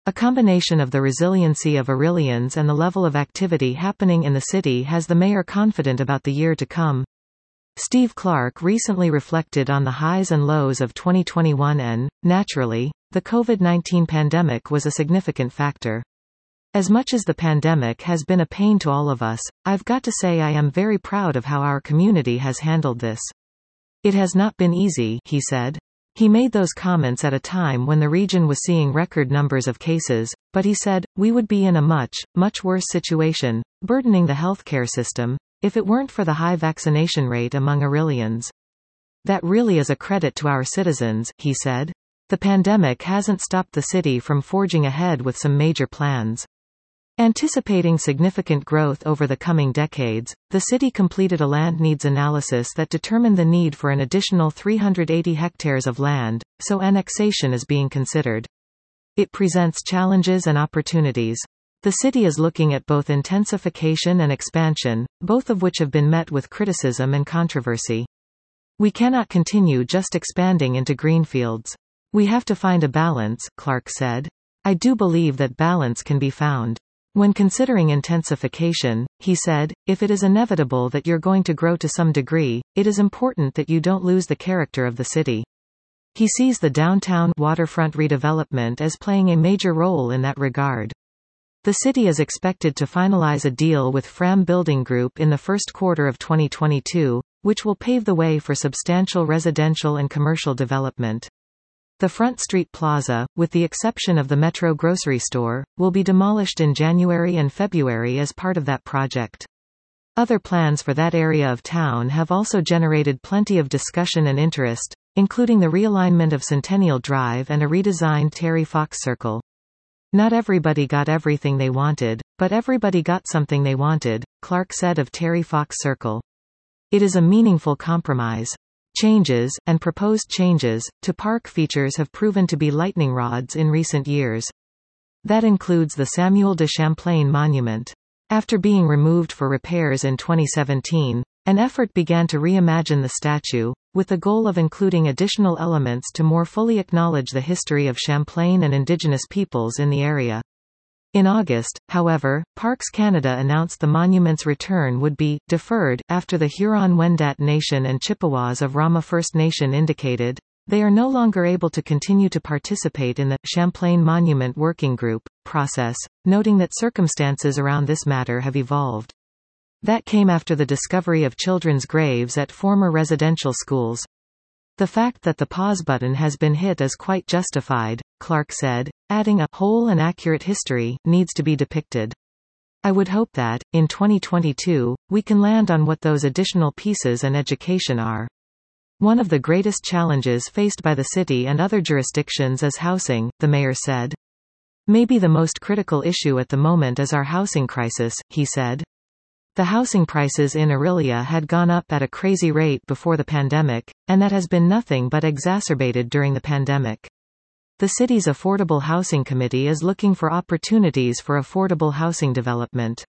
A combination of the resiliency of Aurelians and the level of activity happening in the city has the mayor confident about the year to come. Steve Clark recently reflected on the highs and lows of 2021 and, naturally, the COVID-19 pandemic was a significant factor. As much as the pandemic has been a pain to all of us, I've got to say I am very proud of how our community has handled this. It has not been easy, he said. He made those comments at a time when the region was seeing record numbers of cases, but he said, we would be in a much, much worse situation, burdening the healthcare system, if it weren't for the high vaccination rate among Aurelians. That really is a credit to our citizens, he said. The pandemic hasn't stopped the city from forging ahead with some major plans. Anticipating significant growth over the coming decades, the city completed a land needs analysis that determined the need for an additional 380 hectares of land, so annexation is being considered. It presents challenges and opportunities. The city is looking at both intensification and expansion, both of which have been met with criticism and controversy. We cannot continue just expanding into greenfields. We have to find a balance, Clark said. I do believe that balance can be found. When considering intensification, he said, if it is inevitable that you're going to grow to some degree, it is important that you don't lose the character of the city. He sees the downtown waterfront redevelopment as playing a major role in that regard. The city is expected to finalize a deal with Fram Building Group in the first quarter of 2022, which will pave the way for substantial residential and commercial development. The Front Street Plaza, with the exception of the Metro grocery store, will be demolished in January and February as part of that project. Other plans for that area of town have also generated plenty of discussion and interest, including the realignment of Centennial Drive and a redesigned Terry Fox Circle. Not everybody got everything they wanted, but everybody got something they wanted, Clark said of Terry Fox Circle. It is a meaningful compromise. Changes, and proposed changes, to park features have proven to be lightning rods in recent years. That includes the Samuel de Champlain Monument. After being removed for repairs in 2017, an effort began to reimagine the statue, with the goal of including additional elements to more fully acknowledge the history of Champlain and Indigenous peoples in the area. In August, however, Parks Canada announced the monument's return would be deferred after the Huron-Wendat Nation and Chippewas of Rama First Nation indicated they are no longer able to continue to participate in the Champlain Monument Working Group process, noting that circumstances around this matter have evolved. That came after the discovery of children's graves at former residential schools. The fact that the pause button has been hit is quite justified, Clark said, adding a whole and accurate history needs to be depicted. I would hope that, in 2022, we can land on what those additional pieces and education are. One of the greatest challenges faced by the city and other jurisdictions is housing, the mayor said. Maybe the most critical issue at the moment is our housing crisis, he said. The housing prices in Orillia had gone up at a crazy rate before the pandemic, and that has been nothing but exacerbated during the pandemic. The city's Affordable Housing Committee is looking for opportunities for affordable housing development.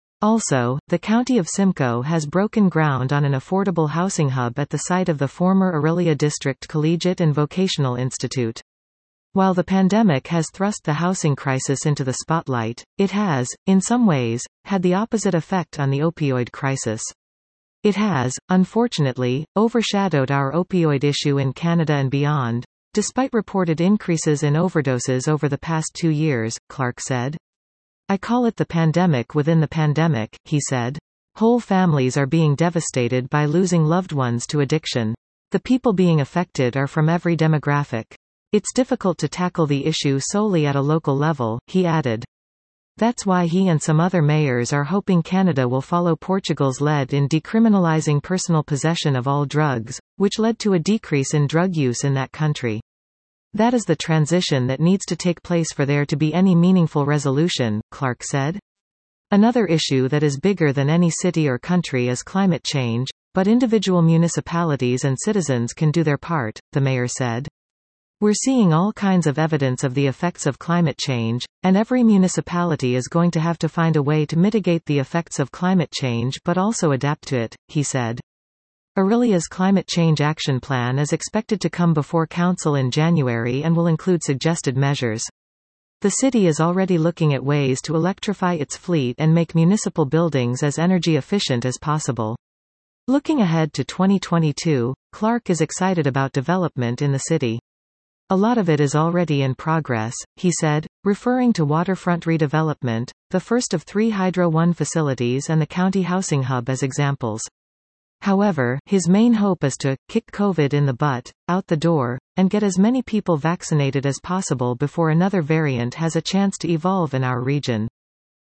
Also, the County of Simcoe has broken ground on an affordable housing hub at the site of the former Orillia District Collegiate and Vocational Institute. While the pandemic has thrust the housing crisis into the spotlight, it has, in some ways, had the opposite effect on the opioid crisis. It has, unfortunately, overshadowed our opioid issue in Canada and beyond, despite reported increases in overdoses over the past 2 years, Clark said. I call it the pandemic within the pandemic, he said. Whole families are being devastated by losing loved ones to addiction. The people being affected are from every demographic. It's difficult to tackle the issue solely at a local level, he added. That's why he and some other mayors are hoping Canada will follow Portugal's lead in decriminalizing personal possession of all drugs, which led to a decrease in drug use in that country. That is the transition that needs to take place for there to be any meaningful resolution, Clark said. Another issue that is bigger than any city or country is climate change, but individual municipalities and citizens can do their part, the mayor said. We're seeing all kinds of evidence of the effects of climate change, and every municipality is going to have to find a way to mitigate the effects of climate change but also adapt to it, he said. Orillia's Climate Change Action Plan is expected to come before Council in January and will include suggested measures. The city is already looking at ways to electrify its fleet and make municipal buildings as energy efficient as possible. Looking ahead to 2022, Clark is excited about development in the city. A lot of it is already in progress, he said, referring to waterfront redevelopment, the first of 3 Hydro One facilities and the county housing hub as examples. However, his main hope is to kick COVID in the butt, out the door, and get as many people vaccinated as possible before another variant has a chance to evolve in our region.